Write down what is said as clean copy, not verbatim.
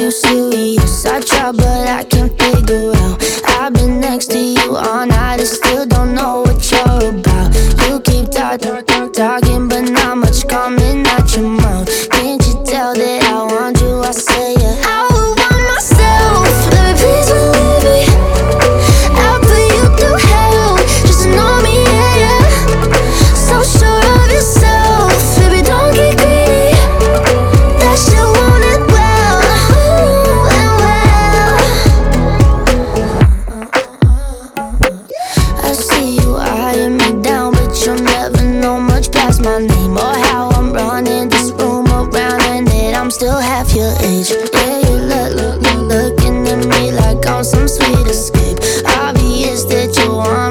no serious. I try, but I can't figure out. I've been next to you all night and still don't know what you're about. You keep talking, but not much coming out your mouth. Can't you tell that I want you? I say yeah. I would want myself. Let me please believe me. I'll put you through hell just to know me, yeah, yeah. So sure of yourself, baby, don't get greedy. That shit want it well, and well. I see you eyeing me down, but you'll never know much past my name or how I'm running this room around, and that I'm still half your age. Yeah, you looking at me like I'm some sweet escape. Obvious that you want